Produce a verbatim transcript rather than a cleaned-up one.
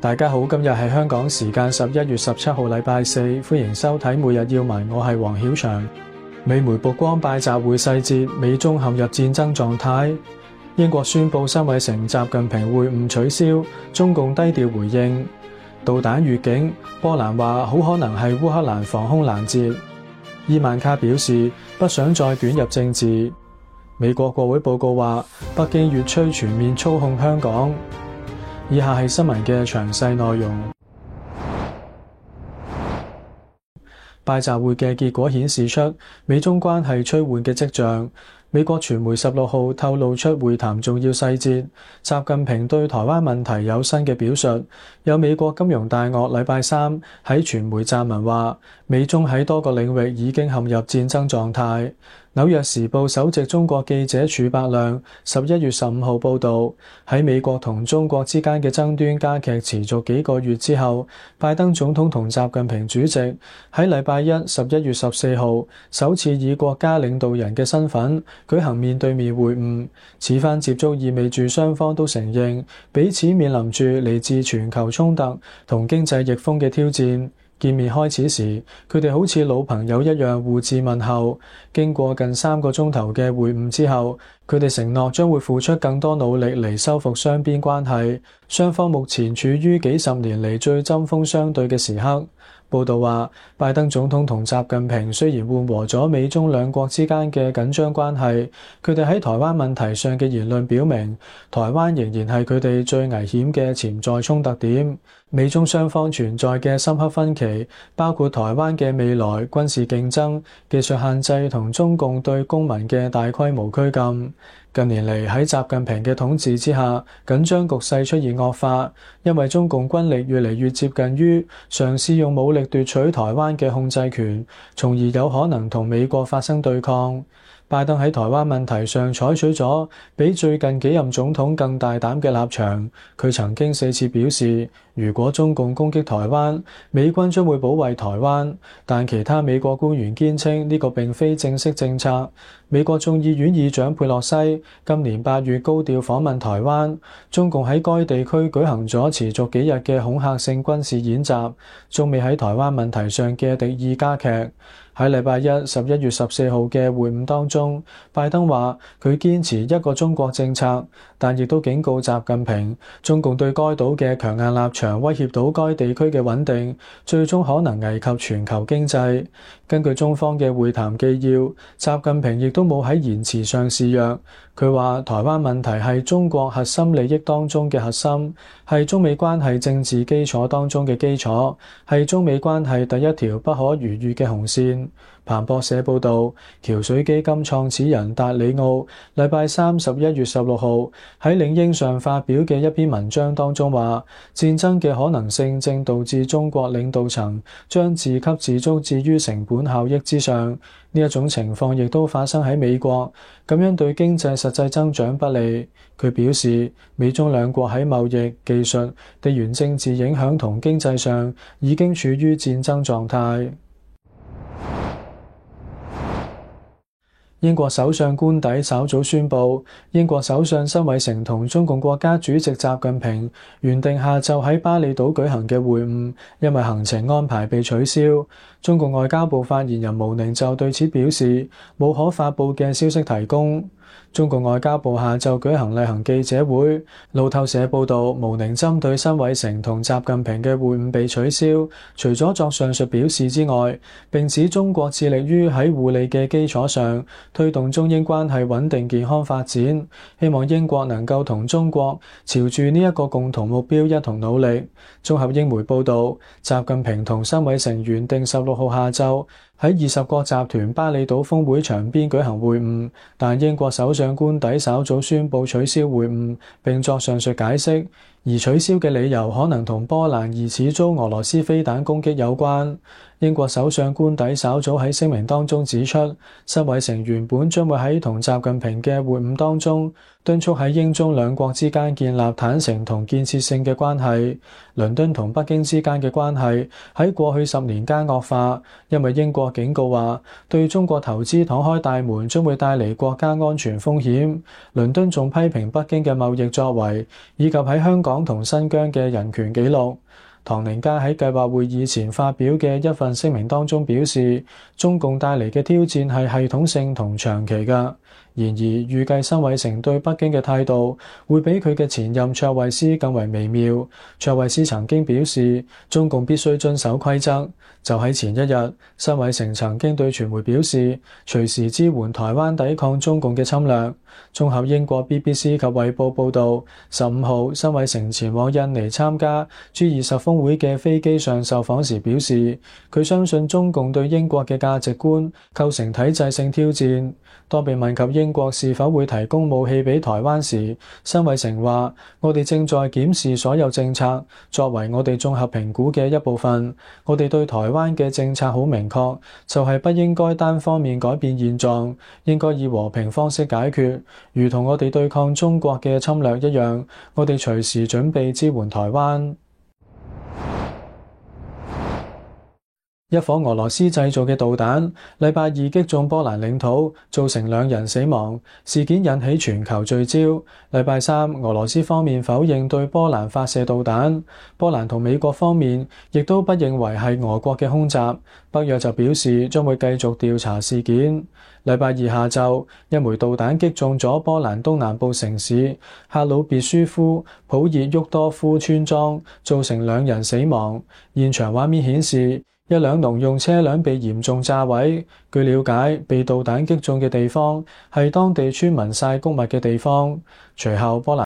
大家好，今日係香港時間十一月十七號禮拜四，歡迎收睇每日要聞，我係黃曉翔。美媒曝光拜習會細節，美中陷入戰爭狀態。英國宣布辛偉誠、習近平會晤取消，中共低調回應。導彈越境，波蘭話好可能係烏克蘭防空攔截。伊萬卡表示不想再捲入政治。美國國會報告話，北京越趨全面操控香港。以下係新聞嘅詳細內容。拜習會嘅結果顯示出美中關係趨緩嘅跡象。美國傳媒十六號透露出會談重要細節，習近平對台灣問題有新嘅表述。有美國金融大鱷禮拜三喺傳媒撰文話，美中喺多個領域已經陷入戰爭狀態。紐約時報首席中國記者儲伯亮十一月十五號報導，喺美國同中國之間嘅爭端加劇持續幾個月之後，拜登總統同習近平主席喺禮拜一十一月十四號首次以國家領導人嘅身份舉行面對面會晤。此番接觸意味住雙方都承認彼此面臨住嚟自全球衝突同經濟逆風嘅挑戰。見面開始時，佢哋好似老朋友一樣互致問候。經過近三個鐘頭嘅會晤之後，佢哋承諾將會付出更多努力嚟修復雙邊關係。雙方目前處於幾十年嚟最針鋒相對嘅時刻。報道話，拜登總統同習近平雖然緩和咗美中兩國之間嘅緊張關係，佢哋喺台灣問題上嘅言論表明，台灣仍然係佢哋最危險嘅潛在衝突點。美中雙方存在嘅深刻分歧，包括台灣嘅未來、軍事競爭、技術限制同中共對公民嘅大規模拘禁。近年嚟喺習近平嘅統治之下，緊張局勢出現惡化，因為中共軍力越嚟越接近於嘗試用武力奪取台灣嘅控制權，從而有可能同美國發生對抗。拜登喺台灣問題上採取咗比最近幾任總統更大膽嘅立場。佢曾經四次表示，如果中共攻擊台灣，美軍將會保衛台灣。但其他美國官員堅稱呢個並非正式政策。美國眾議院議長佩洛西今年八月高調訪問台灣，中共喺該地區舉行咗持續幾日嘅恐嚇性軍事演習，中美喺台灣問題上嘅敵意加劇。喺禮拜一十一月十四號嘅會晤當中，拜登話佢堅持一個中國政策，但亦都警告習近平，中共對該島嘅強硬立場威脅到該地區嘅穩定，最終可能危及全球經濟。根據中方嘅會談紀要，習近平亦都冇喺言辭上示弱。佢話台灣問題係中國核心利益當中嘅核心，係中美關係政治基礎當中嘅基礎，係中美關係第一條不可逾越嘅紅線。彭博社報導，橋水基金創始人達里奧禮拜三十一月十六號喺領英上發表嘅一篇文章當中話，戰爭嘅可能性正導致中國領導層將自給自足置於成本效益之上。呢一種情況亦都發生喺美國，咁樣對經濟實際增長不利。佢表示，美中兩國喺貿易、技術、地緣政治影響同經濟上已經處於戰爭狀態。英國首相官邸稍早宣布，英國首相辛偉誠同中共國家主席習近平原定下晝喺巴厘島舉行嘅會晤，因為行程安排被取消。中共外交部發言人毛寧就對此表示，冇可發佈嘅消息提供。中共外交部下晝舉行例行記者會，路透社報道，毛寧針對辛偉誠同習近平嘅會晤被取消，除咗作上述表示之外，並指中國致力於喺互利嘅基礎上推動中英關係穩定健康發展，希望英國能夠同中國朝住呢一個共同目標一同努力。綜合英媒報道，習近平同辛偉誠原定十六號下晝喺二十國集團巴厘島峰會場邊舉行會晤，但英國首相官邸稍早宣布取消會晤，並作上述解釋。而取消嘅理由可能同波蘭疑似遭俄羅斯飛彈攻擊有關。英國首相官邸稍早喺聲明當中指出，辛偉誠原本將會喺同習近平嘅會晤當中敦促喺英中兩國之間建立坦誠同建設性嘅關係。倫敦同北京之間嘅關係喺過去十年間惡化，因為英國警告話對中國投資敞開大門將會帶嚟國家安全風險。倫敦仲批評北京嘅貿易作為，以及喺香港港同新疆嘅人權紀錄。唐寧街喺計劃會議前發表嘅一份聲明當中表示，中共帶嚟嘅挑戰係系統性同長期㗎。然而，預計辛偉誠對北京嘅態度會比佢嘅前任卓慧思更為微妙。卓慧思曾經表示，中共必須遵守規則。就喺前一日，辛偉誠曾經對傳媒表示，隨時支援台灣抵抗中共嘅侵略。綜合英國 B B C 及衛報報導，十五號辛偉誠前往印尼參加 G 二十峰會嘅飛機上受訪時表示，佢相信中共對英國嘅價值觀構成體制性挑戰。當被問及英國是否會提供武器俾台灣時，辛偉誠話：我哋正在檢視所有政策，作為我哋綜合評估嘅一部分。我哋對台灣嘅政策好明確，就係不應該單方面改變現狀，應該以和平方式解決，如同我哋對抗中國嘅侵略一樣，我哋隨時準備支援台灣。一顆俄羅斯製造嘅導彈，禮拜二擊中波蘭領土，造成兩人死亡。事件引起全球聚焦。禮拜三，俄羅斯方面否認對波蘭發射導彈，波蘭同美國方面亦都不認為係俄國嘅空襲。北約就表示將會繼續調查事件。禮拜二下晝，一枚導彈擊中咗波蘭東南部城市赫魯別舒夫普熱沃多夫村莊，造成兩人死亡。現場畫面顯示，一輛農用車輛被嚴重炸毀。據了解，被導彈擊中嘅地方係當地村民曬穀物嘅地方。隨後，波蘭